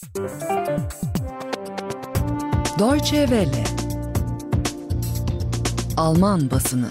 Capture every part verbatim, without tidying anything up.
Deutsche Welle. Alman basını.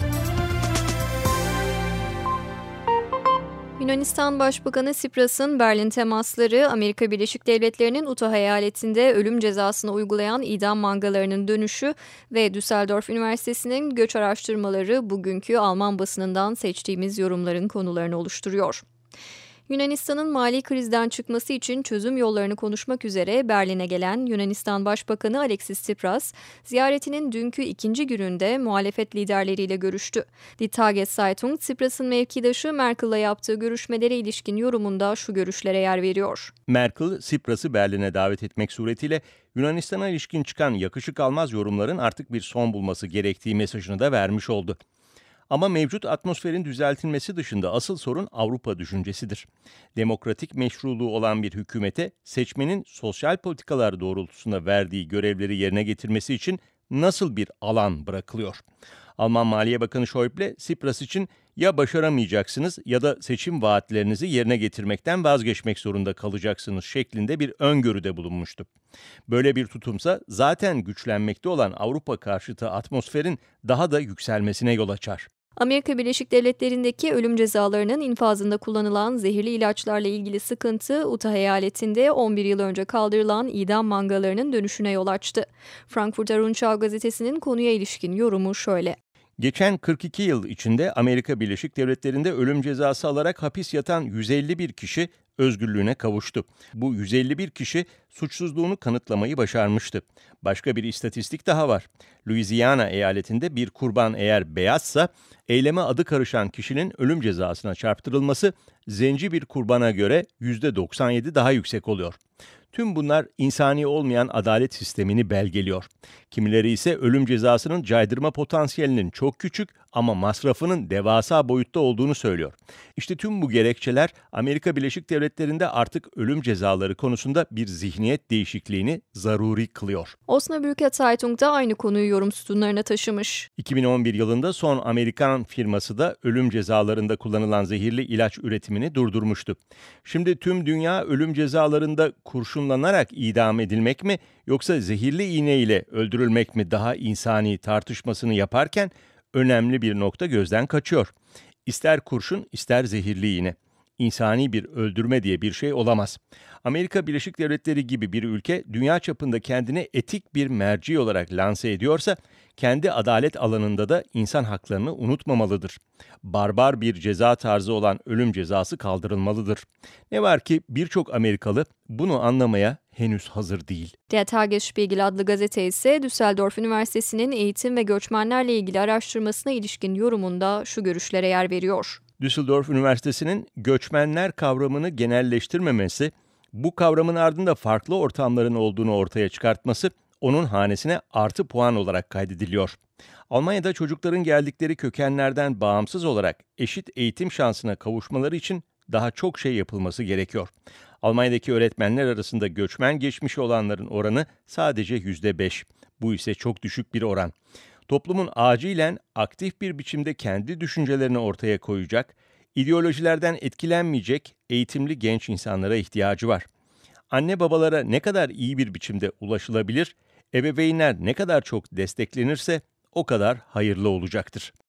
Yunanistan Başbakanı Tsipras'ın Berlin temasları, Amerika Birleşik Devletleri'nin Utah eyaletinde ölüm cezasını uygulayan idam mangalarının dönüşü ve Düsseldorf Üniversitesi'nin göç araştırmaları bugünkü Alman basınından seçtiğimiz yorumların konularını oluşturuyor. Yunanistan'ın mali krizden çıkması için çözüm yollarını konuşmak üzere Berlin'e gelen Yunanistan Başbakanı Alexis Tsipras, ziyaretinin dünkü ikinci gününde muhalefet liderleriyle görüştü. Die Tageszeitung, Tsipras'ın mevkidaşı Merkel'la yaptığı görüşmelere ilişkin yorumunda şu görüşlere yer veriyor. Merkel, Tsipras'ı Berlin'e davet etmek suretiyle Yunanistan'a ilişkin çıkan yakışık almaz yorumların artık bir son bulması gerektiği mesajını da vermiş oldu. Ama mevcut atmosferin düzeltilmesi dışında asıl sorun Avrupa düşüncesidir. Demokratik meşruluğu olan bir hükümete seçmenin sosyal politikalar doğrultusunda verdiği görevleri yerine getirmesi için nasıl bir alan bırakılıyor? Alman Maliye Bakanı Schäuble, Tsipras için ya başaramayacaksınız ya da seçim vaatlerinizi yerine getirmekten vazgeçmek zorunda kalacaksınız şeklinde bir öngörüde bulunmuştu. Böyle bir tutumsa zaten güçlenmekte olan Avrupa karşıtı atmosferin daha da yükselmesine yol açar. Amerika Birleşik Devletleri'ndeki ölüm cezalarının infazında kullanılan zehirli ilaçlarla ilgili sıkıntı, Utah eyaletinde on bir yıl önce kaldırılan idam mangalarının dönüşüne yol açtı. Frankfurter Rundschau gazetesinin konuya ilişkin yorumu şöyle. Geçen kırk iki yıl içinde Amerika Birleşik Devletleri'nde ölüm cezası alarak hapis yatan yüz elli bir kişi özgürlüğüne kavuştu. Bu yüz elli bir kişi suçsuzluğunu kanıtlamayı başarmıştı. Başka bir istatistik daha var. Louisiana eyaletinde bir kurban eğer beyazsa, eyleme adı karışan kişinin ölüm cezasına çarptırılması zenci bir kurbana göre yüzde doksan yedi daha yüksek oluyor. Tüm bunlar insani olmayan adalet sistemini belgeliyor. Kimileri ise ölüm cezasının caydırma potansiyelinin çok küçük ama masrafının devasa boyutta olduğunu söylüyor. İşte tüm bu gerekçeler Amerika Birleşik Devletleri'nde artık ölüm cezaları konusunda bir zihniyet değişikliğini zaruri kılıyor. Osnabrücker Zeitung da aynı konuyu yorum sütunlarına taşımış. iki bin on bir yılında son Amerikan firması da ölüm cezalarında kullanılan zehirli ilaç üretimini durdurmuştu. Şimdi tüm dünya ölüm cezalarında kurşunlanarak idam edilmek mi yoksa zehirli iğne ile öldürülmek mi daha insani tartışmasını yaparken önemli bir nokta gözden kaçıyor. İster kurşun ister zehirli iğne. İnsani bir öldürme diye bir şey olamaz. Amerika Birleşik Devletleri gibi bir ülke dünya çapında kendini etik bir merci olarak lanse ediyorsa kendi adalet alanında da insan haklarını unutmamalıdır. Barbar bir ceza tarzı olan ölüm cezası kaldırılmalıdır. Ne var ki birçok Amerikalı bunu anlamaya henüz hazır değil. Der Tagesspiegel adlı gazete ise Düsseldorf Üniversitesi'nin eğitim ve göçmenlerle ilgili araştırmasına ilişkin yorumunda şu görüşlere yer veriyor. Düsseldorf Üniversitesi'nin göçmenler kavramını genelleştirmemesi, bu kavramın ardında farklı ortamların olduğunu ortaya çıkartması onun hanesine artı puan olarak kaydediliyor. Almanya'da çocukların geldikleri kökenlerden bağımsız olarak eşit eğitim şansına kavuşmaları için daha çok şey yapılması gerekiyor. Almanya'daki öğretmenler arasında göçmen geçmişi olanların oranı sadece yüzde beş. Bu ise çok düşük bir oran. Toplumun acilen aktif bir biçimde kendi düşüncelerini ortaya koyacak, ideolojilerden etkilenmeyecek eğitimli genç insanlara ihtiyacı var. Anne babalara ne kadar iyi bir biçimde ulaşılabilir, ebeveynler ne kadar çok desteklenirse o kadar hayırlı olacaktır.